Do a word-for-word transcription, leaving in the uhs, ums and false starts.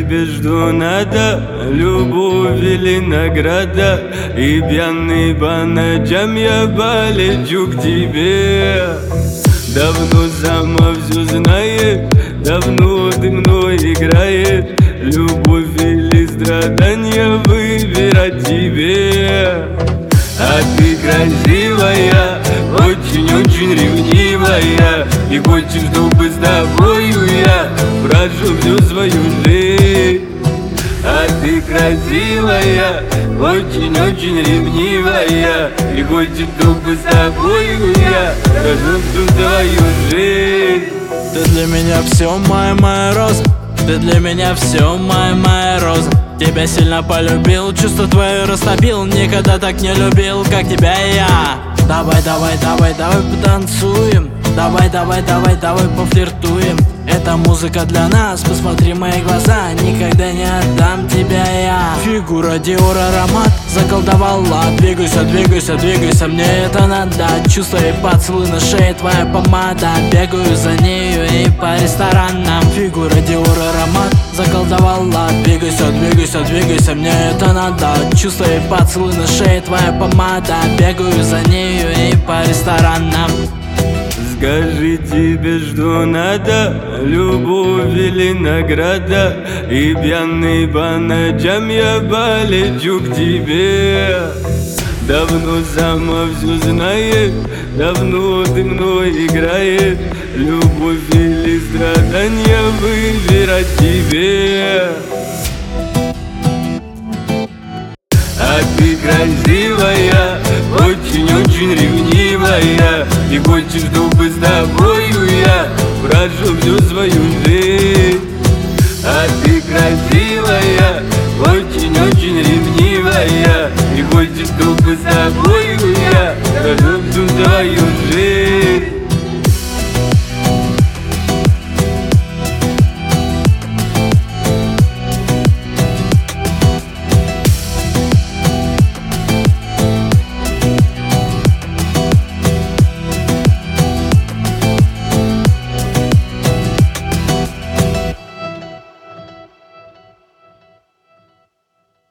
тебе жду надо, любовь или награда. И пьяный по ночам я полечу к тебе. Давно сама все знает, давно ты мной играешь. Любовь или страдания выбирать тебе. А ты красивая, очень-очень ревнивая, и хочешь, чтобы с тобою я прожил всю свою жизнь. А ты красивая, очень-очень ревнивая, и хочешь, чтобы с тобою я прожил всю свою жизнь. Ты для меня все, моя моя роза. Ты для меня все, моя моя роза. Тебя сильно полюбил, чувства твои растопил. Никогда так не любил, как тебя я. Давай, давай, давай, давай потанцуем. Давай, давай, давай, давай пофлиртуем. Это музыка для нас, посмотри в мои глаза. Никогда не отдам тебя я. Фигура Диор, аромат заколдовала. Двигайся, двигайся, двигайся, мне это надо. Чувства и поцелуй на шее, твоя помада. Бегаю за нею и по ресторанам. Фигура Диор, аромат заколдовала. Двигайся, двигайся, двигайся, мне это надо. Чувства и поцелуй на шее, твоя помада. Бегаю за нею и по ресторанам. Скажи, тебе что надо, любовь или награда. И пьяный по ночам я полечу к тебе. Давно сама все знаешь, давно ты мной играешь. Любовь или страдания выбирать тебе. А ты красивая, очень-очень ревнивая, и хочешь, чтобы с тобою я прожил всю свою жизнь. А ты красивая,